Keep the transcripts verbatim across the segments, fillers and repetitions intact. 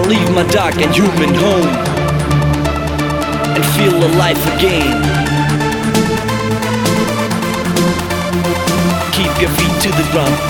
leave my dark and human home and feel alive again. Keep your feet to the ground.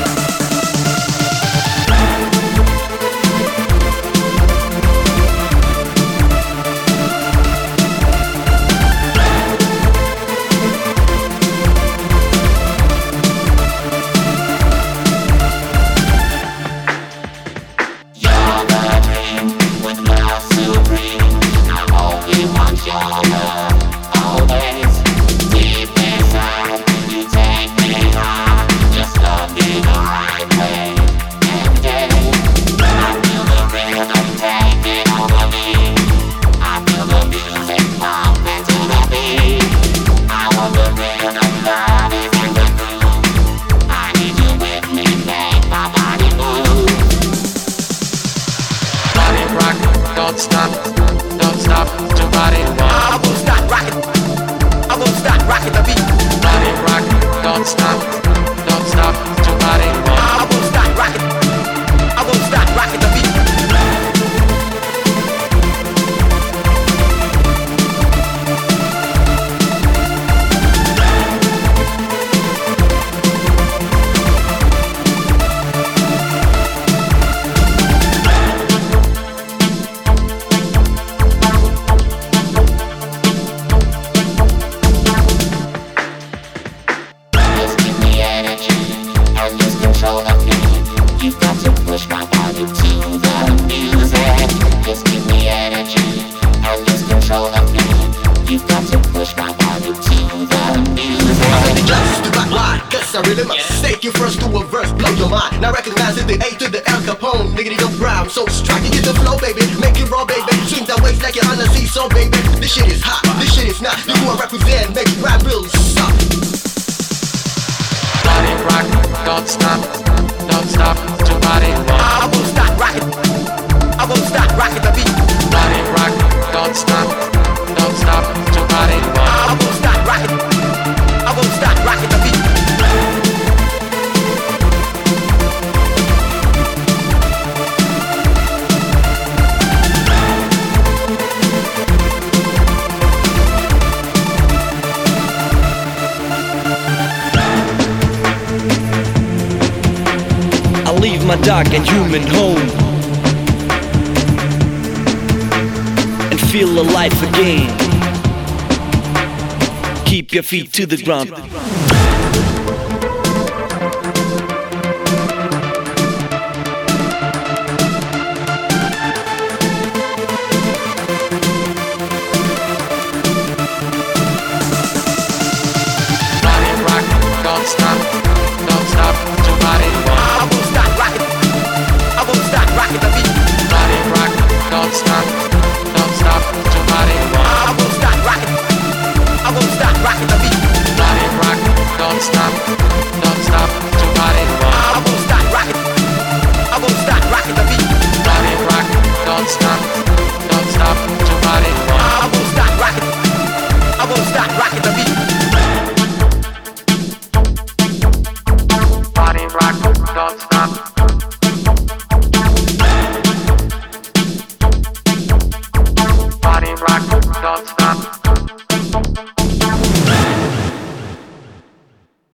Don't stop, don't stop, your body rock. I won't stop rocking, I won't stop rocking the beat. Body rock, don't stop, don't stop, your body rock. I won't stop rocking, I won't stop rocking the beat. Control of me. You've got to push my body to the music. Just give me energy and lose control of me. You've got to push my body to the music. I really just do back line. Guess I really must take you first to a verse, blow your mind. Now recognize it, the A to the Al Capone, nigga, the brown. So strike it, get the flow, baby. Make it raw, baby. Swing that waist like you're on the seesaw, baby. This shit is hot, this shit is not. You who I represent, make rap real suck. Body rock, don't stop, don't stop, your body rock. I won't stop rocking, I won't stop rocking the beat. Body rock, don't stop, don't stop, your body rock. I won't stop rocking, I won't stop rocking the beat. Leave my dark and human home and feel alive again. Keep your feet to the ground.